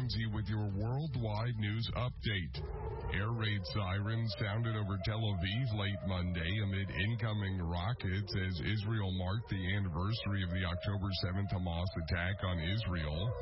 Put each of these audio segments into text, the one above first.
Ramsey with your worldwide news update. Air raid sirens sounded over Tel Aviv late Monday amid incoming rockets as Israel marked the anniversary of the October 7th Hamas attack on Israel.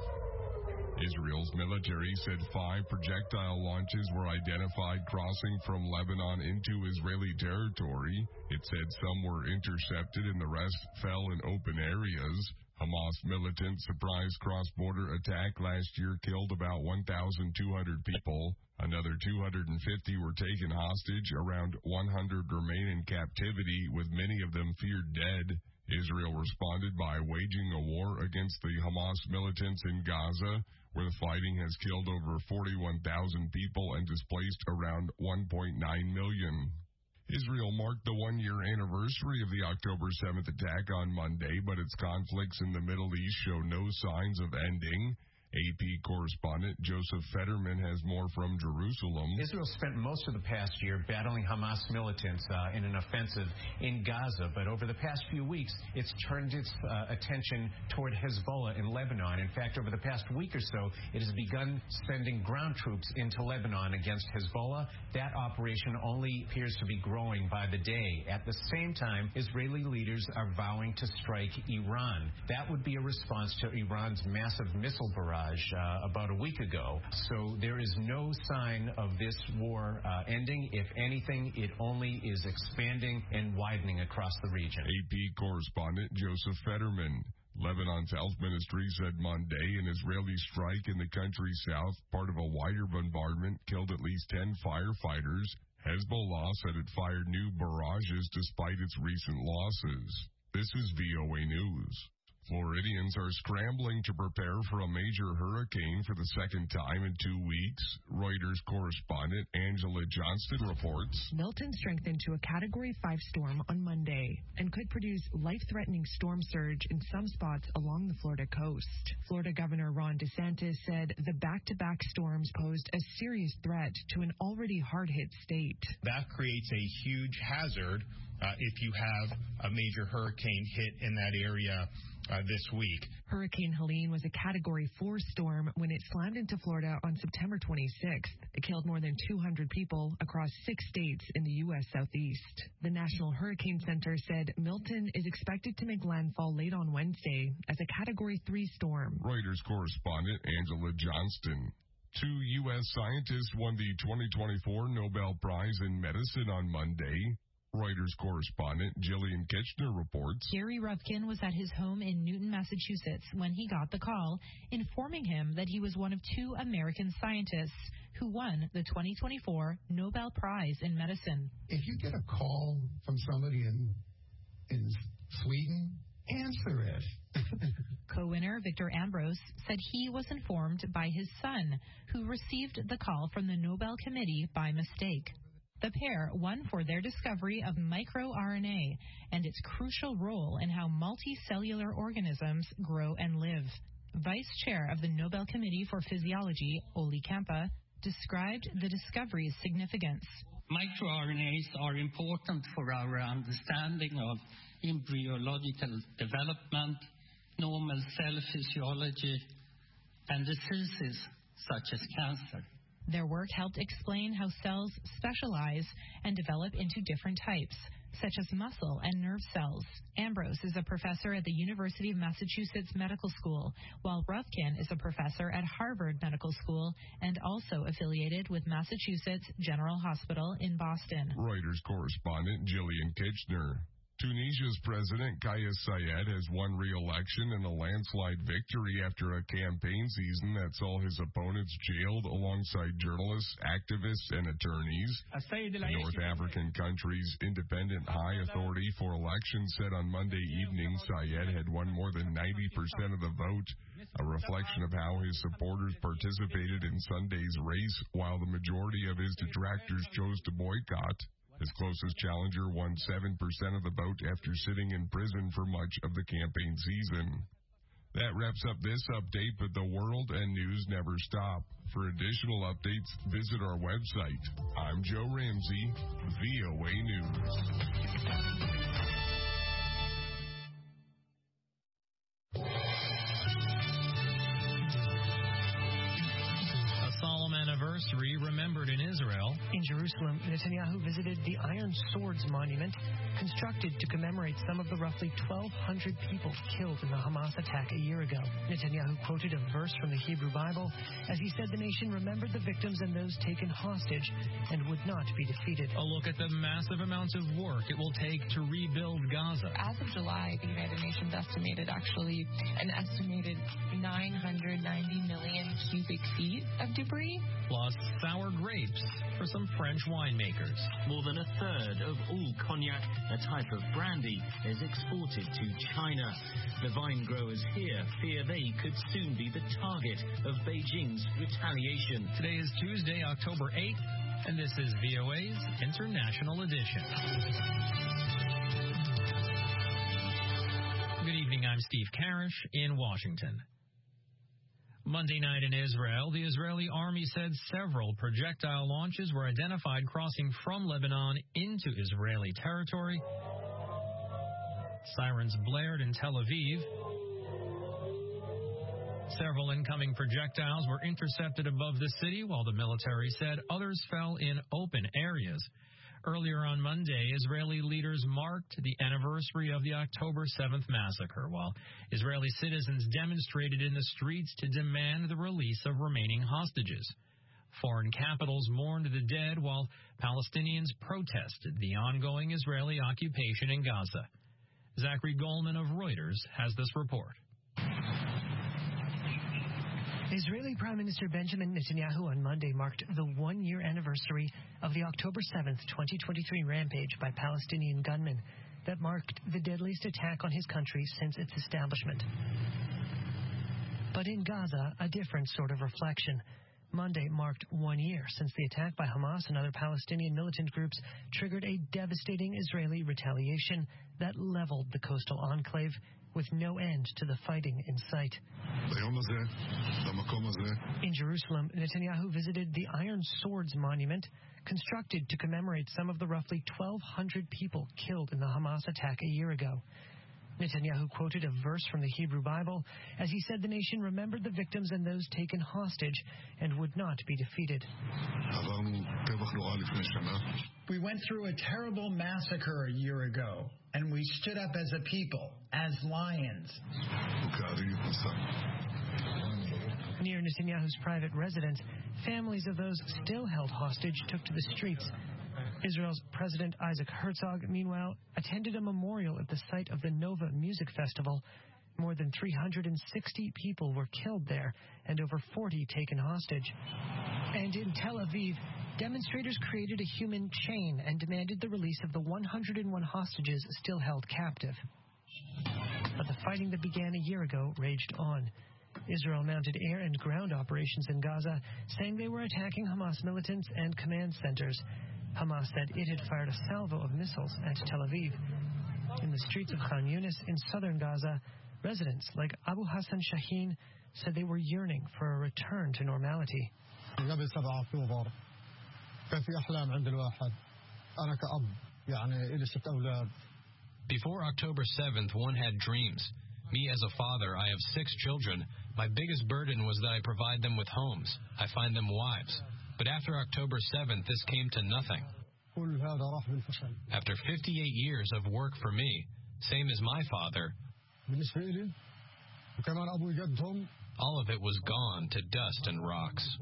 Israel's military said 5 projectile launches were identified crossing from Lebanon into Israeli territory. It said some were intercepted and the rest fell in open areas. Hamas militant surprise cross-border attack last year killed about 1,200 people. Another 250 were taken hostage. Around 100 remain in captivity, with many of them feared dead. Israel responded by waging a war against the Hamas militants in Gaza, where the fighting has killed over 41,000 people and displaced around 1.9 million. Israel marked the one-year anniversary of the October 7th attack on Monday, but its conflicts in the Middle East show no signs of ending. AP correspondent Joseph Fetterman has more from Jerusalem. Israel spent most of the past year battling Hamas militants in an offensive in Gaza, but over the past few weeks, it's turned its attention toward Hezbollah in Lebanon. In fact, over the past week or so, it has begun sending ground troops into Lebanon against Hezbollah. That operation only appears to be growing by the day. At the same time, Israeli leaders are vowing to strike Iran. That would be a response to Iran's massive missile barrage about a week ago. So there is no sign of this war ending. If anything, it only is expanding and widening across the region. AP correspondent Joseph Fetterman. Lebanon's health ministry said Monday an Israeli strike in the country's south, part of a wider bombardment, killed at least 10 firefighters. Hezbollah said it fired new barrages despite its recent losses. This is VOA News. Floridians are scrambling to prepare for a major hurricane for the second time in 2 weeks. Reuters correspondent Angela Johnston reports. Milton strengthened to a Category 5 storm on Monday and could produce life-threatening storm surge in some spots along the Florida coast. Florida Governor Ron DeSantis said the back-to-back storms posed a serious threat to an already hard-hit state. That creates a huge hazard if you have a major hurricane hit in that area this week. Hurricane Helene was a Category 4 storm when it slammed into Florida on September 26th. It killed more than 200 people across 6 states in the U.S. Southeast. The National Hurricane Center said Milton is expected to make landfall late on Wednesday as a Category 3 storm. Reuters correspondent Angela Johnston. 2 U.S. scientists won the 2024 Nobel Prize in Medicine on Monday. Reuters correspondent Jillian Kitchener reports. Gary Ruvkun was at his home in Newton, Massachusetts when he got the call, informing him that he was one of 2 American scientists who won the 2024 Nobel Prize in Medicine. If you get a call from somebody in Sweden, answer it. Co-winner Victor Ambrose said he was informed by his son, who received the call from the Nobel Committee by mistake. The pair won for their discovery of microRNA and its crucial role in how multicellular organisms grow and live. Vice Chair of the Nobel Committee for Physiology, Oli Kempa, described the discovery's significance. MicroRNAs are important for our understanding of embryological development, normal cell physiology, and diseases such as cancer. Their work helped explain how cells specialize and develop into different types, such as muscle and nerve cells. Ambrose is a professor at the University of Massachusetts Medical School, while Ruvkun is a professor at Harvard Medical School and also affiliated with Massachusetts General Hospital in Boston. Reuters correspondent Jillian Kitchener. Tunisia's President Kais Saied has won re-election in a landslide victory after a campaign season that saw his opponents jailed alongside journalists, activists, and attorneys. The North African country's independent high authority for elections said on Monday evening Saied had won more than 90% of the vote, a reflection of how his supporters participated in Sunday's race, while the majority of his detractors chose to boycott. His closest challenger won 7% of the vote after sitting in prison for much of the campaign season. That wraps up this update, but the world and news never stop. For additional updates, visit our website. I'm Joe Ramsey, VOA News. anniversary remembered in Israel. In Jerusalem, Netanyahu visited the Iron Swords Monument, constructed to commemorate some of the roughly 1,200 people killed in the Hamas attack a year ago. Netanyahu quoted a verse from the Hebrew Bible as he said the nation remembered the victims and those taken hostage and would not be defeated. A look at the massive amounts of work it will take to rebuild Gaza. As of July, the United Nations estimated an estimated 990 million cubic feet of debris. Plus sour grapes for some French winemakers. More than a third of all cognac, a type of brandy, is exported to China. The vine growers here fear they could soon be the target of Beijing's retaliation. Today is Tuesday, October 8th, and this is VOA's International Edition. Good evening, I'm Steve Karish in Washington. Monday night in Israel, the Israeli army said several projectile launches were identified crossing from Lebanon into Israeli territory. Sirens blared in Tel Aviv. Several incoming projectiles were intercepted above the city, while the military said others fell in open areas. Earlier on Monday, Israeli leaders marked the anniversary of the October 7th massacre, while Israeli citizens demonstrated in the streets to demand the release of remaining hostages. Foreign capitals mourned the dead, while Palestinians protested the ongoing Israeli occupation in Gaza. Zachary Goldman of Reuters has this report. Israeli Prime Minister Benjamin Netanyahu on Monday marked the one-year anniversary of the October 7th, 2023 rampage by Palestinian gunmen that marked the deadliest attack on his country since its establishment. But in Gaza, a different sort of reflection. Monday marked 1 year since the attack by Hamas and other Palestinian militant groups triggered a devastating Israeli retaliation that leveled the coastal enclave with no end to the fighting in sight. In Jerusalem, Netanyahu visited the Iron Swords Monument, constructed to commemorate some of the roughly 1,200 people killed in the Hamas attack a year ago. Netanyahu quoted a verse from the Hebrew Bible as he said the nation remembered the victims and those taken hostage and would not be defeated. We went through a terrible massacre a year ago, and we stood up as a people, as lions. Near Netanyahu's private residence, families of those still held hostage took to the streets. Israel's President Isaac Herzog, meanwhile, attended a memorial at the site of the Nova Music Festival. More than 360 people were killed there and over 40 taken hostage. And in Tel Aviv, demonstrators created a human chain and demanded the release of the 101 hostages still held captive. But the fighting that began a year ago raged on. Israel mounted air and ground operations in Gaza, saying they were attacking Hamas militants and command centers. Hamas said it had fired a salvo of missiles at Tel Aviv. In the streets of Khan Yunis in southern Gaza, residents like Abu Hassan Shaheen said they were yearning for a return to normality. Before October 7th, one had dreams. Me as a father, I have 6 children. My biggest burden was that I provide them with homes. I find them wives. But after October 7th, this came to nothing. After 58 years of work for me, same as my father, all of it was gone to dust and rocks.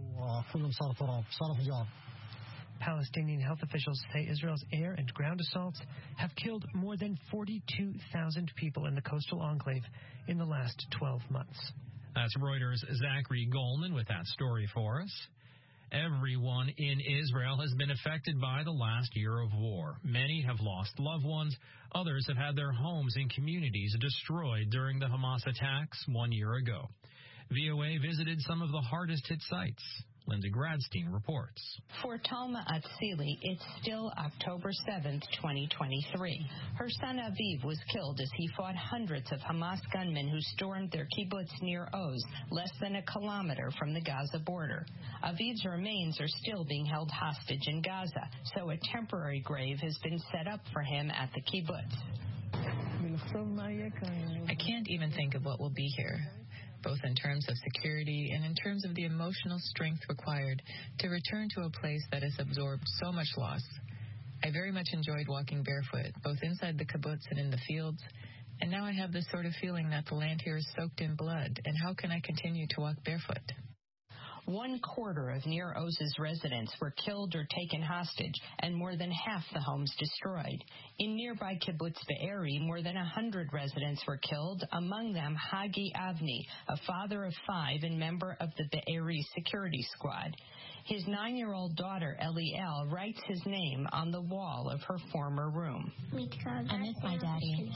Palestinian health officials say Israel's air and ground assaults have killed more than 42,000 people in the coastal enclave in the last 12 months. That's Reuters' Zachary Goldman with that story for us. Everyone in Israel has been affected by the last year of war. Many have lost loved ones. Others have had their homes and communities destroyed during the Hamas attacks 1 year ago. VOA visited some of the hardest-hit sites. Linda Gradstein reports. For Talma Atzili, it's still October 7th, 2023. Her son Aviv was killed as he fought hundreds of Hamas gunmen who stormed their kibbutz near Oz, less than a kilometer from the Gaza border. Aviv's remains are still being held hostage in Gaza, so a temporary grave has been set up for him at the kibbutz. I can't even think of what will be here. both in terms of security and in terms of the emotional strength required to return to a place that has absorbed so much loss. I very much enjoyed walking barefoot, both inside the kibbutz and in the fields, and now I have this sort of feeling that the land here is soaked in blood, and how can I continue to walk barefoot? 1/4 of Nir Oz's residents were killed or taken hostage, and more than half the homes destroyed. In nearby kibbutz Be'eri, more than 100 residents were killed, among them Hagi Avni, a father of 5 and member of the Be'eri security squad. His 9-year-old daughter, Eliel, writes his name on the wall of her former room. I miss my daddy.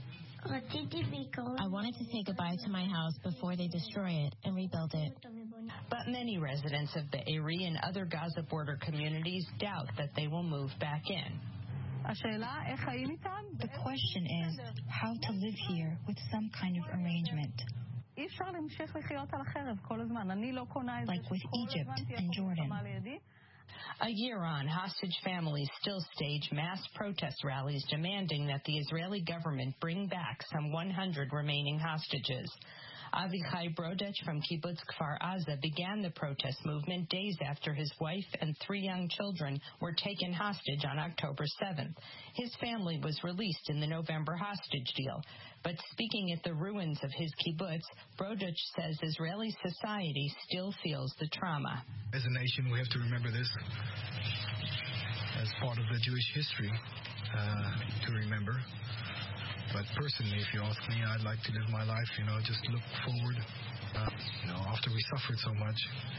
I wanted to say goodbye to my house before they destroy it and rebuild it. But many residents of Be'eri and other Gaza border communities doubt that they will move back in. The question is how to live here with some kind of arrangement. Like with Egypt and Jordan. A year on, hostage families still stage mass protest rallies demanding that the Israeli government bring back some 100 remaining hostages. Avichai Brodech from Kibbutz Kfar Aza began the protest movement days after his wife and 3 young children were taken hostage on October 7th. His family was released in the November hostage deal. But speaking at the ruins of his kibbutz, Brodech says Israeli society still feels the trauma. As a nation, we have to remember this as part of the Jewish history to remember. But personally, if you ask me, I'd like to live my life, just look forward. After we suffered so much,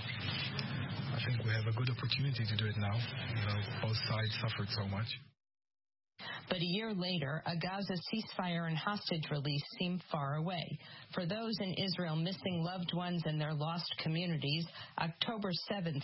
I think we have a good opportunity to do it now. Both sides suffered so much. But a year later, a Gaza ceasefire and hostage release seem far away. For those in Israel missing loved ones and their lost communities, October 7th,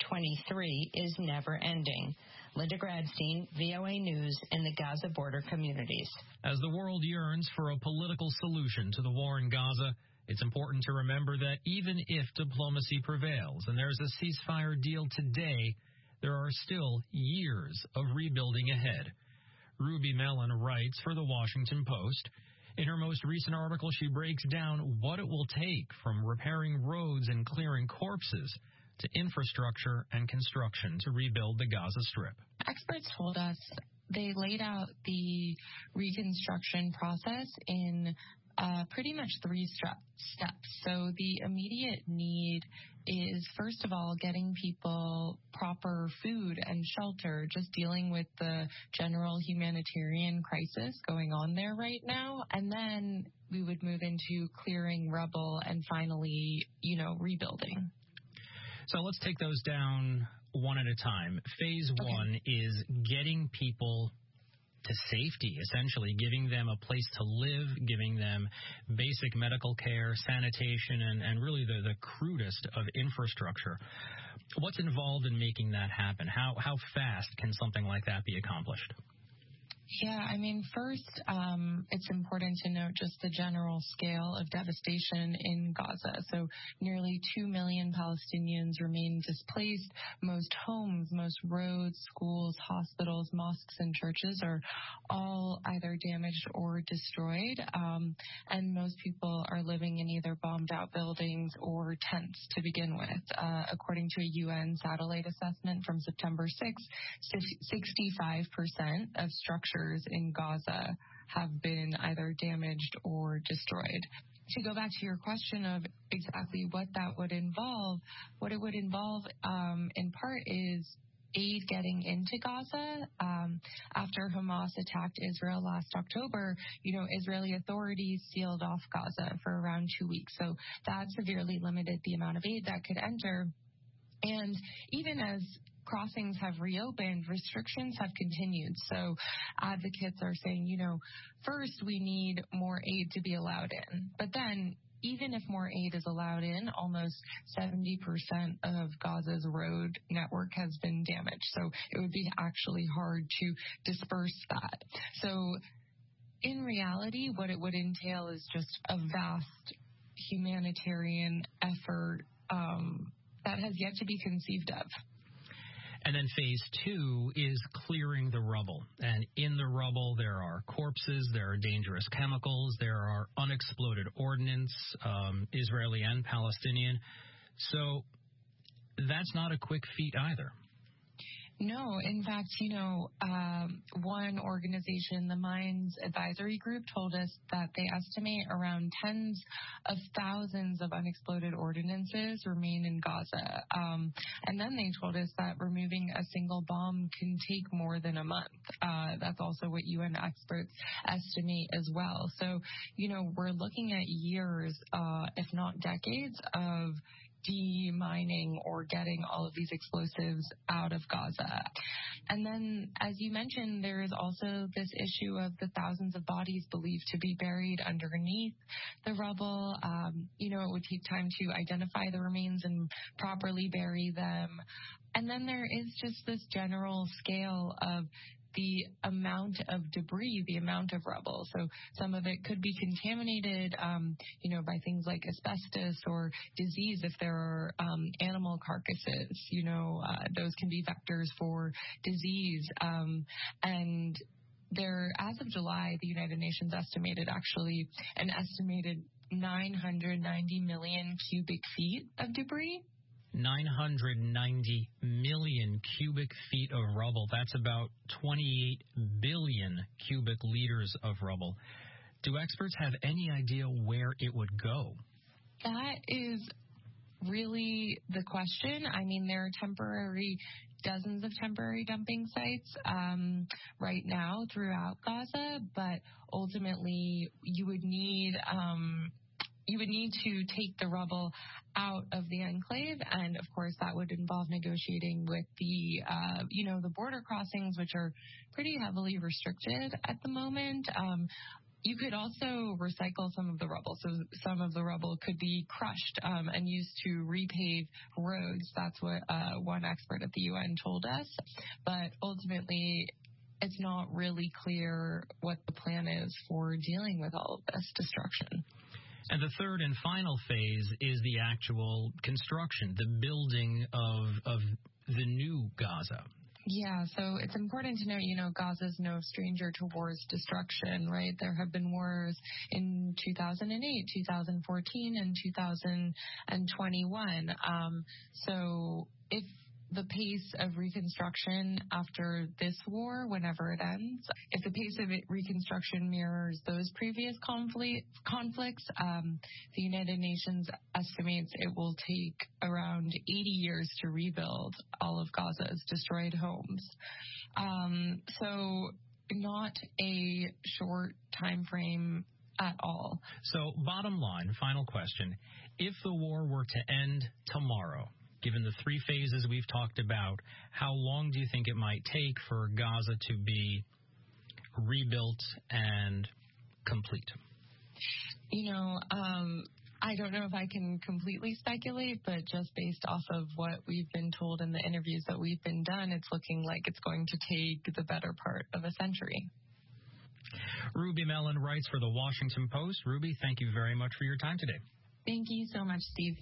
2023 is never ending. Linda Gradstein, VOA News in the Gaza border communities. As the world yearns for a political solution to the war in Gaza, it's important to remember that even if diplomacy prevails and there's a ceasefire deal today, there are still years of rebuilding ahead. Ruby Mellon writes for The Washington Post. In her most recent article, she breaks down what it will take from repairing roads and clearing corpses to infrastructure and construction to rebuild the Gaza Strip. Experts told us they laid out the reconstruction process in pretty much 3 steps. So the immediate need is, first of all, getting people proper food and shelter, just dealing with the general humanitarian crisis going on there right now. And then we would move into clearing rubble and finally, rebuilding. So let's take those down one at a time. Phase 1 is getting people to safety, essentially, giving them a place to live, giving them basic medical care, sanitation, and really the crudest of infrastructure. What's involved in making that happen? How fast can something like that be accomplished? Yeah, first, it's important to note just the general scale of devastation in Gaza. So nearly 2 million Palestinians remain displaced. Most homes, most roads, schools, hospitals, mosques, and churches are all either damaged or destroyed. And most people are living in either bombed out buildings or tents to begin with. According to a UN satellite assessment from September 6th, 65% of structures in Gaza have been either damaged or destroyed. To go back to your question of exactly what that would involve, what it would involve in part is aid getting into Gaza. After Hamas attacked Israel last October, Israeli authorities sealed off Gaza for around 2 weeks. So that severely limited the amount of aid that could enter. And even as crossings have reopened, restrictions have continued. So advocates are saying, first we need more aid to be allowed in. But then even if more aid is allowed in, almost 70% of Gaza's road network has been damaged. So it would be actually hard to disperse that. So in reality, what it would entail is just a vast humanitarian effort that has yet to be conceived of. And then phase 2 is clearing the rubble. And in the rubble, there are corpses, there are dangerous chemicals, there are unexploded ordnance, Israeli and Palestinian. So that's not a quick feat either. No, in fact, one organization, the Mines Advisory Group, told us that they estimate around tens of thousands of unexploded ordinances remain in Gaza. And then they told us that removing a single bomb can take more than a month. That's also what UN experts estimate as well. So, we're looking at years, if not decades, of demining or getting all of these explosives out of Gaza. And then, as you mentioned, there is also this issue of the thousands of bodies believed to be buried underneath the rubble. It would take time to identify the remains and properly bury them. And then there is just this general scale of the amount of debris, the amount of rubble. So some of it could be contaminated, by things like asbestos or disease. If there are animal carcasses, those can be vectors for disease. And there, as of July, the United Nations estimated an estimated 990 million cubic feet of debris. 990 million cubic feet of rubble. That's about 28 billion cubic liters of rubble. Do experts have any idea where it would go? That is really the question. I mean, there are dozens of temporary dumping sites right now throughout Gaza, but ultimately you would need to take the rubble out of the enclave, and of course that would involve negotiating with the border crossings, which are pretty heavily restricted at the moment. You could also recycle some of the rubble, so some of the rubble could be crushed and used to repave roads. That's what one expert at the UN told us, but ultimately it's not really clear what the plan is for dealing with all of this destruction. And the third and final phase is the actual construction, the building of the new Gaza. Yeah, so it's important to note, Gaza's no stranger to war's destruction, right? There have been wars in 2008, 2014, and 2021. So if the pace of reconstruction after this war, whenever it ends, if the pace of reconstruction mirrors those previous conflicts, the United Nations estimates it will take around 80 years to rebuild all of Gaza's destroyed homes. So not a short time frame at all. So bottom line, final question, if the war were to end tomorrow, given the three phases we've talked about, how long do you think it might take for Gaza to be rebuilt and complete? I don't know if I can completely speculate, but just based off of what we've been told in the interviews that we've been done, it's looking like it's going to take the better part of a century. Ruby Mellon writes for The Washington Post. Ruby, thank you very much for your time today. Thank you so much, Steve.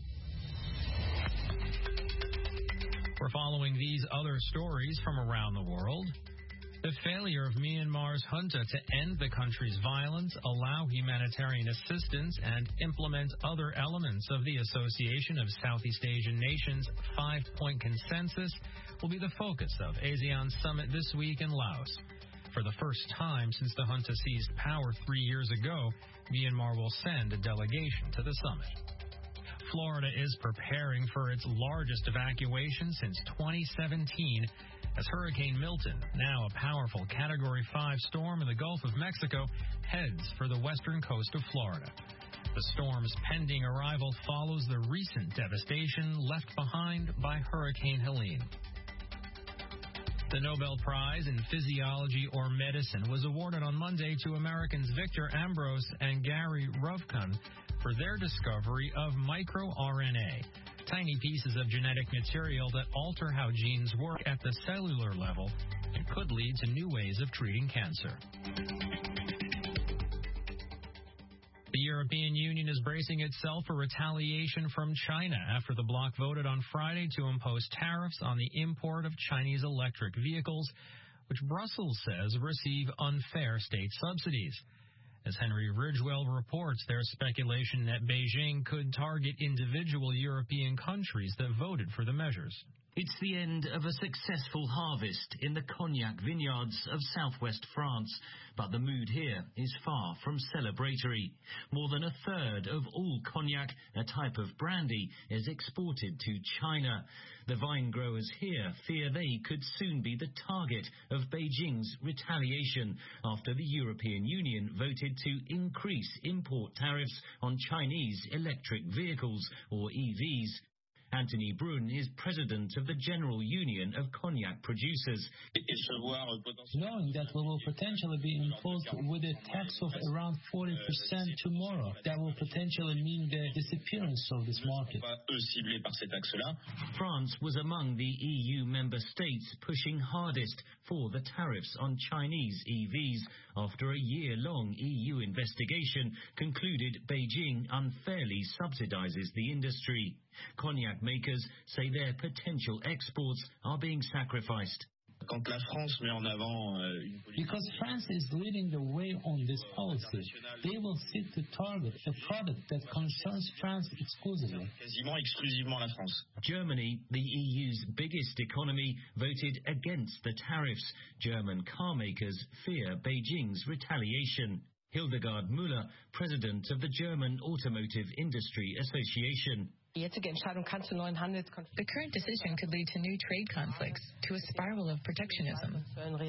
We're following these other stories from around the world. The failure of Myanmar's junta to end the country's violence, allow humanitarian assistance, and implement other elements of the Association of Southeast Asian Nations' 5-point consensus will be the focus of ASEAN's summit this week in Laos. For the first time since the junta seized power 3 years ago, Myanmar will send a delegation to the summit. Florida is preparing for its largest evacuation since 2017 as Hurricane Milton, now a powerful Category 5 storm in the Gulf of Mexico, heads for the western coast of Florida. The storm's pending arrival follows the recent devastation left behind by Hurricane Helene. The Nobel Prize in Physiology or Medicine was awarded on Monday to Americans Victor Ambros and Gary Ruvkun for their discovery of microRNA, tiny pieces of genetic material that alter how genes work at the cellular level and could lead to new ways of treating cancer. The year European Union is bracing itself for retaliation from China after the bloc voted on Friday to impose tariffs on the import of Chinese electric vehicles, which Brussels says receive unfair state subsidies. As Henry Ridgewell reports, there's speculation that Beijing could target individual European countries that voted for the measures. It's the end of a successful harvest in the cognac vineyards of southwest France, but the mood here is far from celebratory. More than a third of all cognac, a type of brandy, is exported to China. The vine growers here fear they could soon be the target of Beijing's retaliation after the European Union voted to increase import tariffs on Chinese electric vehicles, or EVs. Anthony Brun is president of the General Union of Cognac Producers. Knowing that we will potentially be imposed with a tax of around 40% tomorrow, that will potentially mean the disappearance of this market. France was among the EU member states pushing hardest for the tariffs on Chinese EVs after a year-long EU investigation concluded Beijing unfairly subsidizes the industry. Cognac makers say their potential exports are being sacrificed. Because France is leading the way on this policy, they will seek to target a product that concerns France exclusively. Germany, the EU's biggest economy, voted against the tariffs. German car makers fear Beijing's retaliation. Hildegard Müller, president of the German Automotive Industry Association. The current decision could lead to new trade conflicts, to a spiral of protectionism.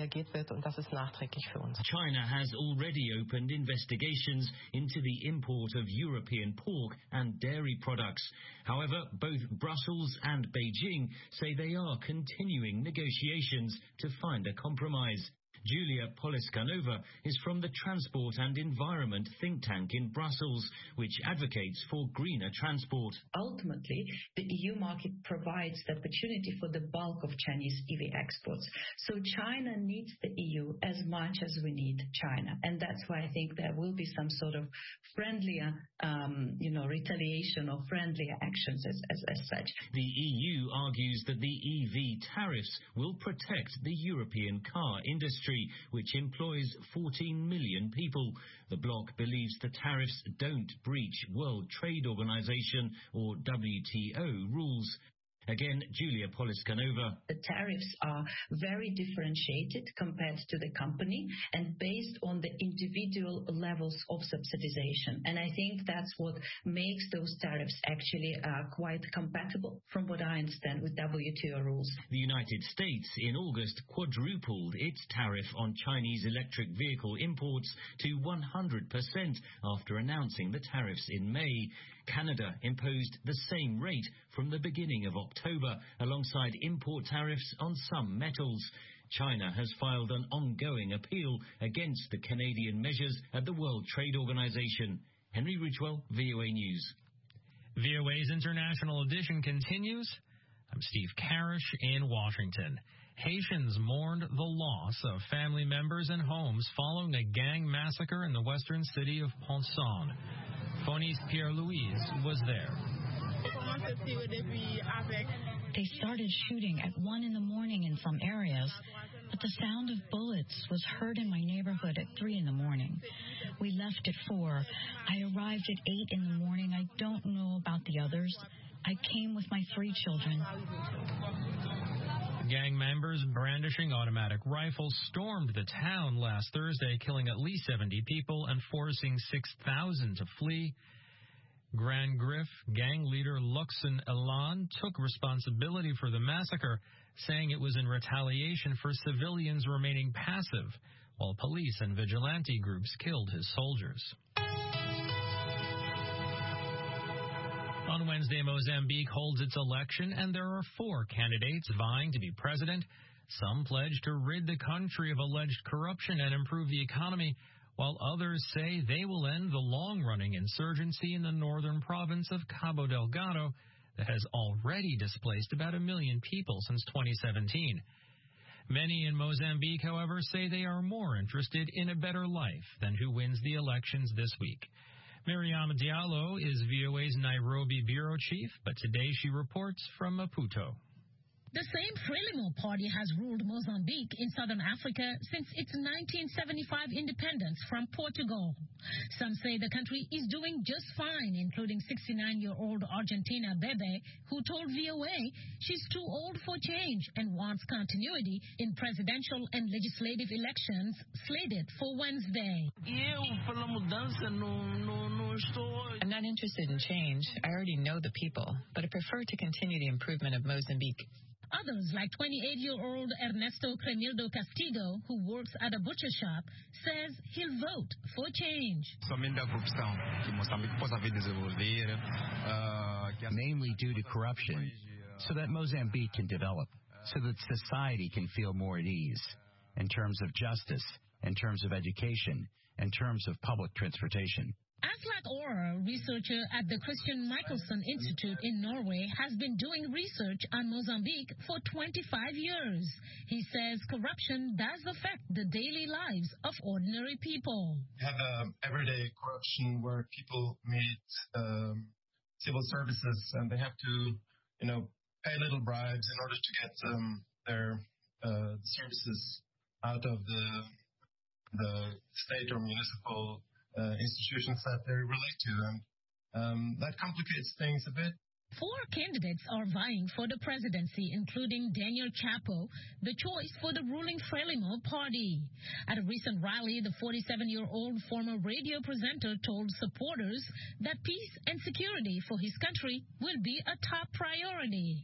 China has already opened investigations into the import of European pork and dairy products. However, both Brussels and Beijing say they are continuing negotiations to find a compromise. Julia Poliskanova is from the Transport and Environment think tank in Brussels, which advocates for greener transport. Ultimately, the EU market provides the opportunity for the bulk of Chinese EV exports. So China needs the EU as much as we need China. And that's why I think there will be some sort of friendlier, retaliation or friendlier actions as such. The EU argues that the EV tariffs will protect the European car industry, which employs 14 million people. The bloc believes the tariffs don't breach World Trade Organization or WTO rules. Again, Julia Poliskanova. The tariffs are very differentiated compared to the company and based on the individual levels of subsidization. And I think that's what makes those tariffs actually quite compatible, from what I understand, with WTO rules. The United States in August quadrupled its tariff on Chinese electric vehicle imports to 100% after announcing the tariffs in May. Canada imposed the same rate from the beginning of October, alongside import tariffs on some metals. China has filed an ongoing appeal against the Canadian measures at the World Trade Organization. Henry Ridgewell, VOA News. VOA's International Edition continues. I'm Steve Karish in Washington. Haitians mourned the loss of family members and homes following a gang massacre in the western city of Pont-Saint. Fonice Pierre-Louise was there. They started shooting at 1 a.m. in some areas, but the sound of bullets was heard in my neighborhood at 3 a.m. We left at 4. I arrived at 8 a.m. I don't know about the others. I came with my 3 children. Gang members brandishing automatic rifles stormed the town last Thursday, killing at least 70 people and forcing 6,000 to flee. Grand Grif gang leader Luxon Elan took responsibility for the massacre, saying it was in retaliation for civilians remaining passive, while police and vigilante groups killed his soldiers. On Wednesday, Mozambique holds its election, and there are 4 candidates vying to be president. Some pledge to rid the country of alleged corruption and improve the economy, while others say they will end the long-running insurgency in the northern province of Cabo Delgado that has already displaced about 1 million people since 2017. Many in Mozambique, however, say they are more interested in a better life than who wins the elections this week. Mariama Diallo is VOA's Nairobi bureau chief, but today she reports from Maputo. The same Frelimo party has ruled Mozambique in southern Africa since its 1975 independence from Portugal. Some say the country is doing just fine, including 69-year-old Argentina Bebe, who told VOA she's too old for change and wants continuity in presidential and legislative elections slated for Wednesday. I'm not interested in change. I already know the people, but I prefer to continue the improvement of Mozambique. Others, like 28-year-old Ernesto Cremildo Castillo, who works at a butcher shop, says he'll vote for change. Mainly due to corruption, so that Mozambique can develop, so that society can feel more at ease, in terms of justice, in terms of education, in terms of public transportation. Aslak Ora, researcher at the Christian Michelsen Institute in Norway, has been doing research on Mozambique for 25 years. He says corruption does affect the daily lives of ordinary people. You have everyday corruption where people meet civil services and they have to, pay little bribes in order to get their services out of the state or municipal institutions that they relate to, and that complicates things a bit. 4 candidates are vying for the presidency, including Daniel Chapo, the choice for the ruling Frelimo party. At a recent rally, the 47-year-old former radio presenter told supporters that peace and security for his country will be a top priority.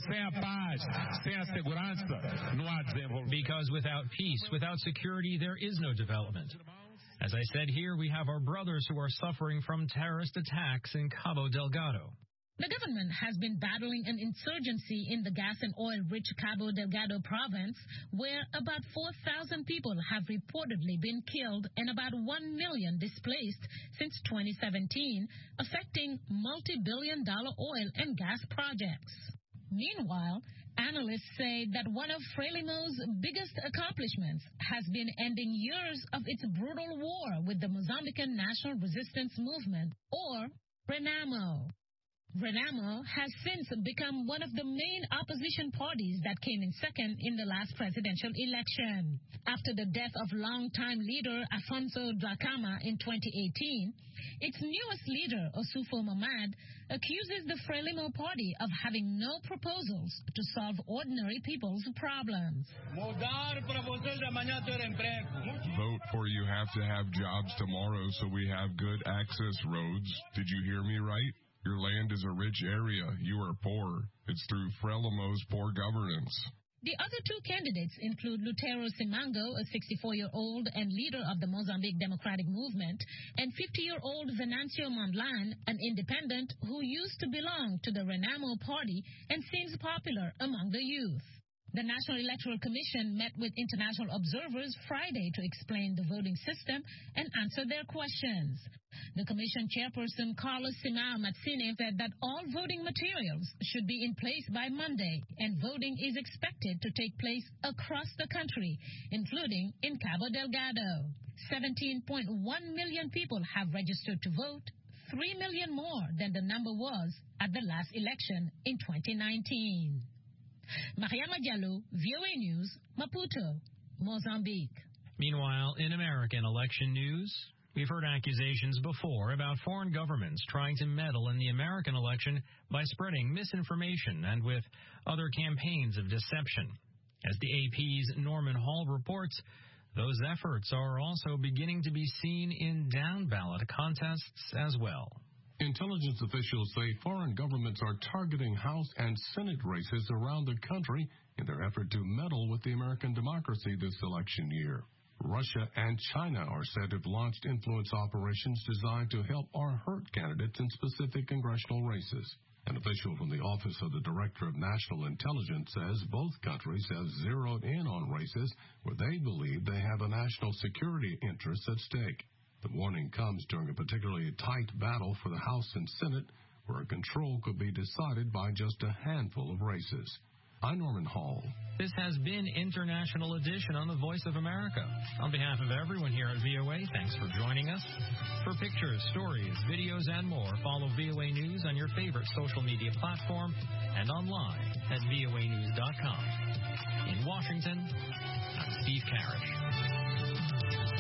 Because without peace, without security, there is no development. As I said here, we have our brothers who are suffering from terrorist attacks in Cabo Delgado. The government has been battling an insurgency in the gas and oil-rich Cabo Delgado province, where about 4,000 people have reportedly been killed and about 1 million displaced since 2017, affecting multi-billion-dollar oil and gas projects. Meanwhile, analysts say that one of Frelimo's biggest accomplishments has been ending years of its brutal war with the Mozambican National Resistance Movement, or RENAMO. RENAMO has since become one of the main opposition parties that came in second in the last presidential election. After the death of longtime leader Afonso Dhlakama in 2018, its newest leader, Osufo Mamad, accuses the Frelimo party of having no proposals to solve ordinary people's problems. Vote for You Have to Have Jobs tomorrow so we have good access roads. Did you hear me right? Your land is a rich area. You are poor. It's through Frelimo's poor governance. The other 2 candidates include Lutero Simango, a 64-year-old and leader of the Mozambique Democratic Movement, and 50-year-old Venancio Mondlane, an independent who used to belong to the RENAMO party and seems popular among the youth. The National Electoral Commission met with international observers Friday to explain the voting system and answer their questions. The Commission chairperson, Carlos Simão Matsine, said that all voting materials should be in place by Monday, and voting is expected to take place across the country, including in Cabo Delgado. 17.1 million people have registered to vote, 3 million more than the number was at the last election in 2019. Mariama Diallo, VOA News, Maputo, Mozambique. Meanwhile, in American election news, we've heard accusations before about foreign governments trying to meddle in the American election by spreading misinformation and with other campaigns of deception. As the AP's Norman Hall reports, those efforts are also beginning to be seen in down-ballot contests as well. Intelligence officials say foreign governments are targeting House and Senate races around the country in their effort to meddle with the American democracy this election year. Russia and China are said to have launched influence operations designed to help or hurt candidates in specific congressional races. An official from the Office of the Director of National Intelligence says both countries have zeroed in on races where they believe they have a national security interest at stake. The warning comes during a particularly tight battle for the House and Senate, where control could be decided by just a handful of races. I'm Norman Hall. This has been International Edition on the Voice of America. On behalf of everyone here at VOA, thanks for joining us. For pictures, stories, videos, and more, follow VOA News on your favorite social media platform and online at voanews.com. In Washington, I'm Steve Karish.